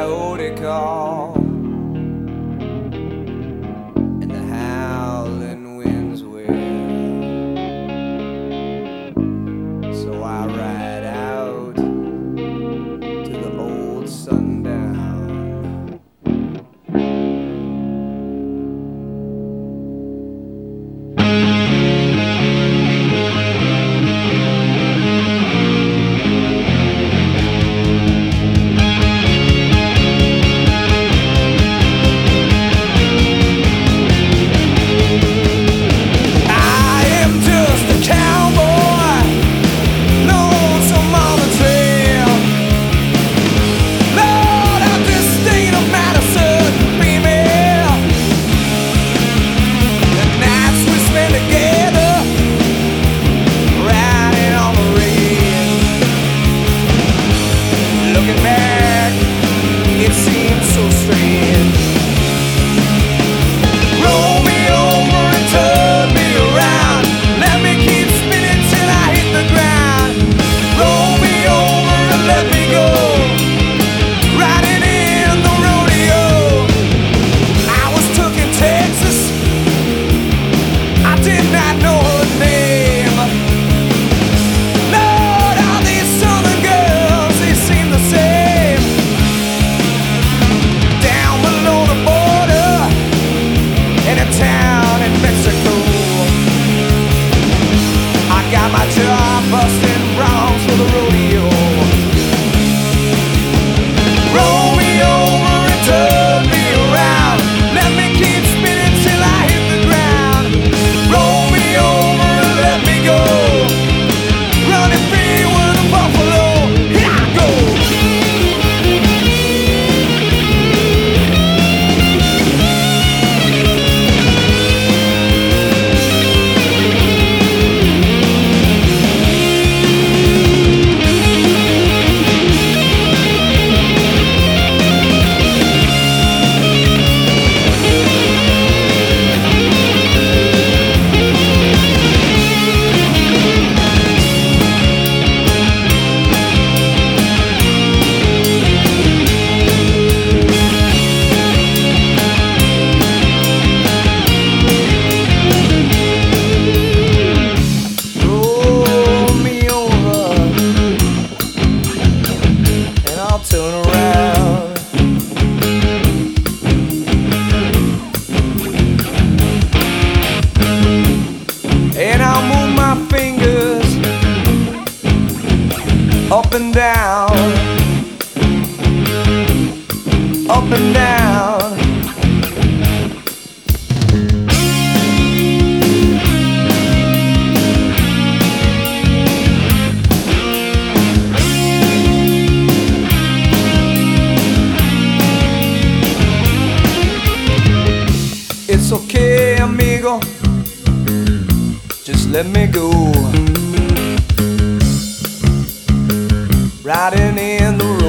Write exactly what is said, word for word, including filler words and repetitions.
coyote call, and the howling winds will. So I ride out to the old sundown. Looking back, it seems so strange. Roll me over and turn me around. Let me keep spinning till I hit the ground. Roll me over and let me go, riding in the rodeo. I was took in Texas, I did not know her name. Lord, all these southern girls, they seem the same. Down below the border, in a town in Mexico, I got my job busting broncs for the rodeo. Roll me over and turn me around. Let me keep spinning till I hit the ground. Roll me over and let me go, running free with a buffalo. Here I go. Roll me over and I'll turn around. And I'll move my fingers up and down, up and down. It's okay, amigo, just let me go, riding in the